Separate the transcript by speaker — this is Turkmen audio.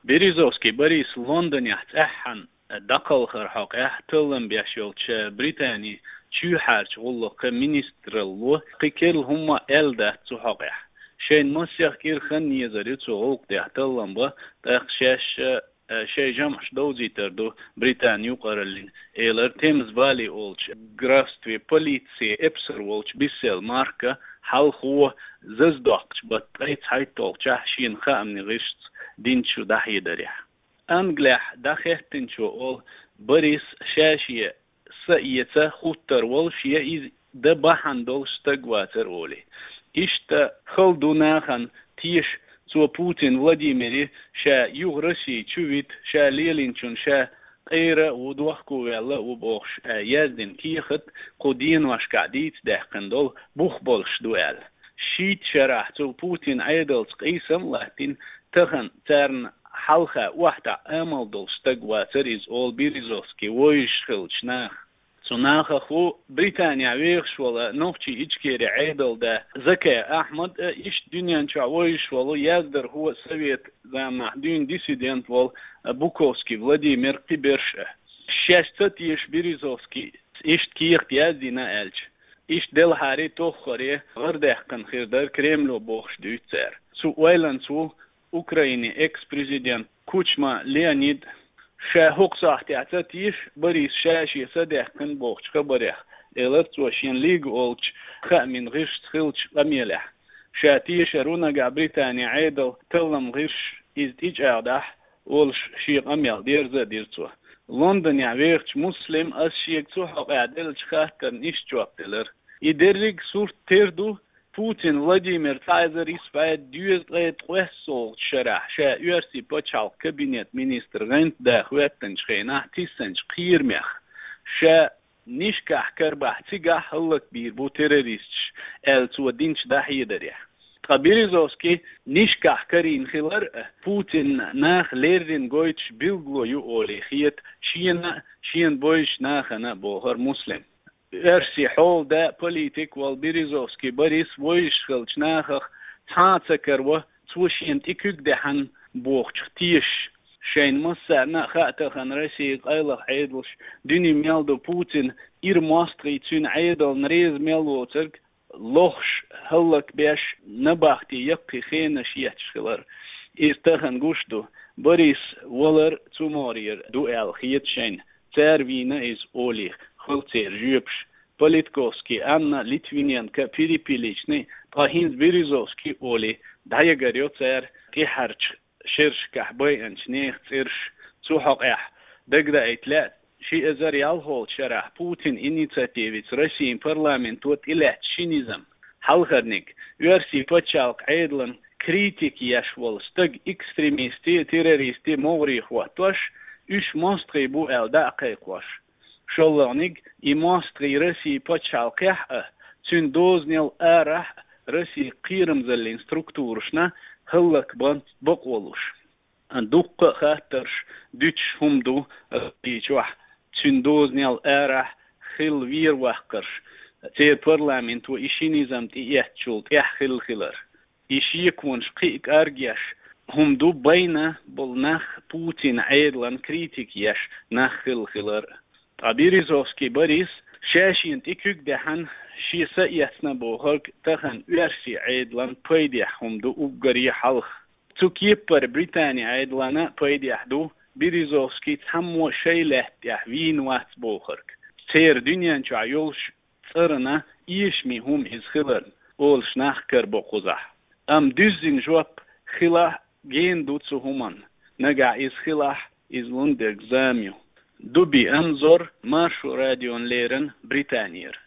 Speaker 1: Berezovski Boris London yaht احن دقل خرحق احتلم بيشولش بريطاني شو حارش والله كمينستر الله قيل هم الدا تحقق شين مسيح كير خن يزري تسوق تحتلم با تخشش شيء جمعش دوزي تردو بريطانيا قرلين إلر تيمز بالي أولش غراستوي بوليتسي إبسر أولش بيسيل ماركة حال هو ززدوكش بطريت هايتول شين خامني غشت دينشو دحي دريح أنجلح دخيتنشو أول بريس شاشية سئيته خوتر والشية إز دبحن دولش تقواتر أولي إشتا خلدوناخن تيش سو بوتين فلاديمير شا يغرسي تشويت شا ليلينشون شا قيرة ودوخكو ويلا وبوخش يزدن كيخت قدين واش قاعديت دهقن دول بوخ بولش دوال شيت شرح سو بوتين عيدلس قيسم لاتين تخن ترن حلقة واحدة أمل دول ستقواتر إز أول بيريزوسكي ويش خلش ناخ سناخ خو بريطانيا ويخش ولا نوختي إجكيري عيدل ده زكاة أحمد إيش دنيا نشعويش ولا يزدر هو سويت زي دين ديسيدنت وال بوكوسكي فلاديمير قبرشه شاشتت إيش بيريزوسكي إيش كيخت يزدنا ألش إيش دل هاري توخوري غردح كان خير در كريملو بوخش دوتسر سو ويلان سو أوكرايني إكس بريزيدنت كوچما ليونيد شا حق ساحتي عتاتيش بريس شاشي صديح كن بوخش خبريح إلت وشين ليج أولش خامن غش تخلش أميلح شاتيش رونا بريطانيا عيدل تلم غش إز إيج أعدح أولش شيق أميل ديرزا ديرتوا لندن يعويرش مسلم أشيك سوحق أعدلش خاطر نيش جوابتلر يدرق صورت تردو Putin Vladimir Tayzer İsveç düzlet qessol şerah şa üyersi paçal kabinet minister rent da hüetten çıkayna tisenç qirmeh şa nişkah karbah tigah halak bir bu terörist el tuadinç dahiyedir Berizovski nişkah karin khilar Putin nach lerin goyç bilgloyu oli khiyet şien boyş nachana bohar muslim Ersi حول ده politik wal Berezovski Boris ويش خلش ناخخ تاتكر و توشين تكوك دهن بوخش تيش شين مسا ناخاته خن رسي قيلخ عيدلش دوني ميلدو بوتين إير ماستري تون عيدل نريز ميلو ترك لوخش هلك بيش نباختي يقي خينش يتشخلر إستخن قشدو بوريس ولر تومورير دوال خيت شين تاروينا إز أولي خلتير جيبش Politkovski Anna Litvinenko Peripilichny Pahins Berezovski Oli Dayagaryocer Kiharch Shirshkah Boyanch Nechirsh Suhaqah Dagda Itlat شي أزار يالهول شرح بوتين إنيتاتيفيت رسيم برلامنتوت إلات شينيزم حلقرنك يرسي باتشالق عيدلن كريتيك يشوال ستق إكستريميستي تيروريستي موريخ واتوش إش ماستري بو داقيق واش شلونيك إماستري رسي باتشالقيح تون دوزنيل آرح رسي قيرم زلين ستركتورشنا هلك بان بقولوش دوق خاطرش دوتش هم دو ريشوح تون دوزنيل آرح خيل وير وحقرش تير برلامنت و إشي نظام تيحتشولت خيل خيلر إشي يكونش قيق أرجيش هم دو بينا بالنخ بوتين عيدلان كريتيك يش نخ خيل خيلر Berezovski Boris شاشين تكوك دهن شي سياسنا بوهرك تخن ويرسي عيدلان بيديحهم دو أبقري حلخ تكيبر بريطانيا عيدلانا بيديح Berezovski تحمو شي لحتيح وين وات بوهرك تير دنيا نشع يولش ترنا إيشمي هم إز خلر أولش نخكر بقوزح دوزين جواب خلاح جين دوتسو همان نقع إز خلاح إز لندق زاميو دوبي أنظر مارشو راديون ليرن بريطانير